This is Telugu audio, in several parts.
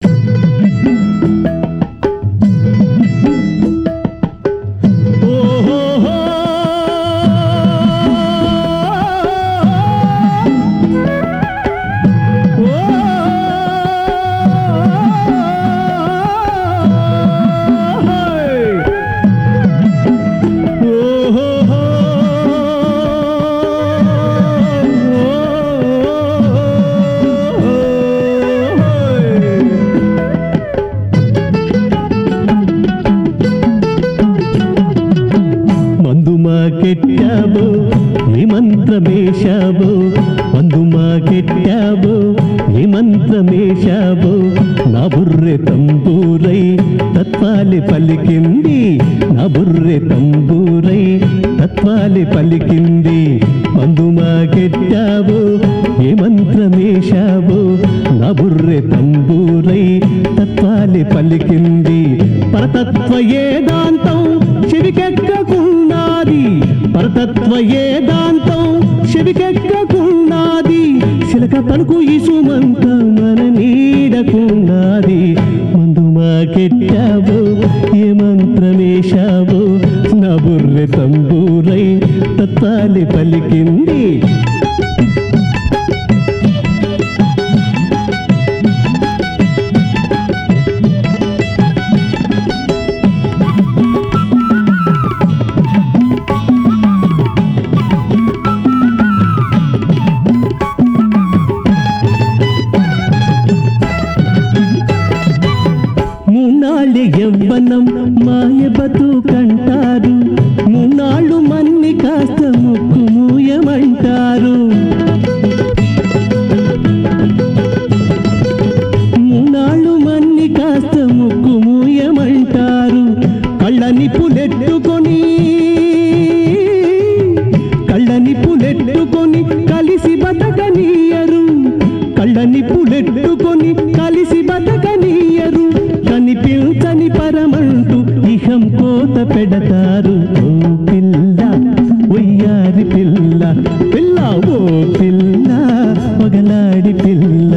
ಕೆಟ್ಟಾಬೋ ಈ ಮಂತ್ರ ಮೇಷಾಬೋ ಒಂದು ಮಾ ಕೆಟ್ಟಾಬೋ ಈ ಮಂತ್ರ ಮೇಷಾಬೋ నా బుర్రె తంబూరై తత్వాలి పలికింది నా బుర్రె తంబూరై తత్వాలి పలికింది మందు మా కెట్టాబో ఏ మంత్రమేశాబో నా బుర్రె తంబూరై తత్వాలి పలికింది పరతత్వ ఏదాంతం చెవికెక్కకున్నది పరతత్వ ఏదాంతం చెవికెక్కకున్నది శిలక పలుకు ఈ సుమంత మన నీడకున్నది మందు మా కెట్టాబో ఏ మంత్రమేశాబో నా బుర్రె తంబూరై తత్వాలి పలికింది యవ్వనం మాయ బతుకంటారు మూనాళ్ళు మన్ని కాస్త ముక్కు మూయమంటారు మూనాళ్ళు మన్ని కాస్త ముక్కు మూయమంటారు కళ్ళని పులెట్టుకొని కలిసి బతకనీయరు కళ్ళని పులెట్టుకొని కలిసి బతకనీయరు కనిపించని పరమంటూ ఇహం కోత పెడతారు ఓ పిల్ల ఒయ్యారి పిల్ల పిల్ల ఓ పిల్ల పగలాడి పిల్ల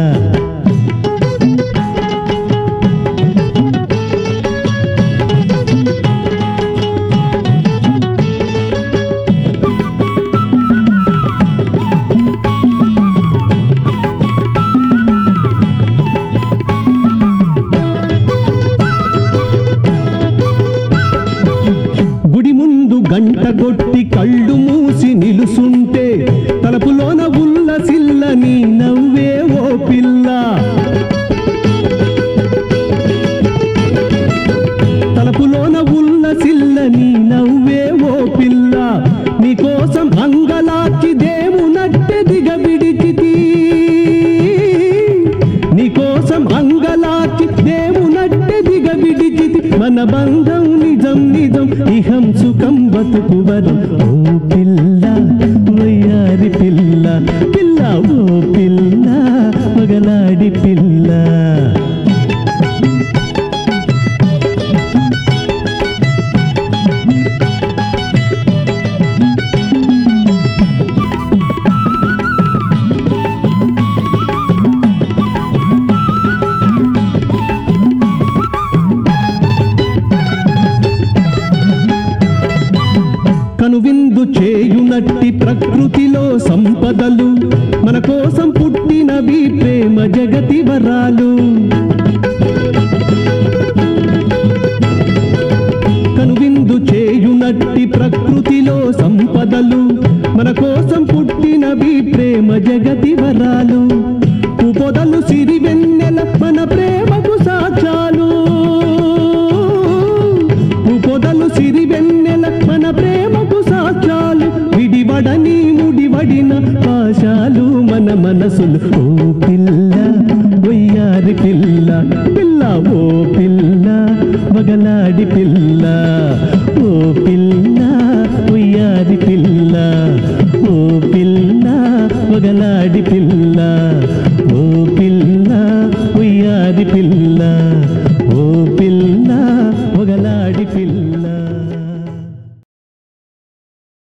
గంట కొట్టి కళ్ళు మూసి నిలుసుంటే తలుపులోన ఉల్ల సిల్లని నవ్వే ఓ పిల్ల తలుపులోన ఉల్ల సిల్లని నవ్వే ఓ పిల్ల నీకోసం అంగలాచి దేవునట్టె దిగబిడిచితి నీకోసం అంగలాచి దేవునట్టె దిగబిడిచితి మన బంధం నిజం నిజం ఇహం సుఖం బతుకు వరం ఓ పిల్ల వయ్యారి పిల్ల పిల్ల ఓ పిల్ల పగలాడి పిల్ల కనువిందు చేయునట్టి ప్రకృతిలో సంపదలు మన కోసం పుట్టినవి ప్రేమ జగతి వరాలు కనువిందు చేయునట్టి ప్రకృతిలో సంపదలు మన కోసం పుట్టినవి ప్రేమ జగతి వరాలు పొదలు సిరి వెన్నెల మన ప్రేమకు సాక్ష్యాలు పొదలు సిరి వెన్నెల మన ప్రేమకు సాక్ష్యాలు విడివడని ముడివడిన పాశాలు మన మనసులు ఓ పిల్ల ఒయ్యారి పిల్ల పిల్ల ఓ పిల్ల మగలాడి పిల్ల ఓ పిల్ల ఒయ్యారి పిల్ల ఓ పిల్ల మగలాడి పిల్ల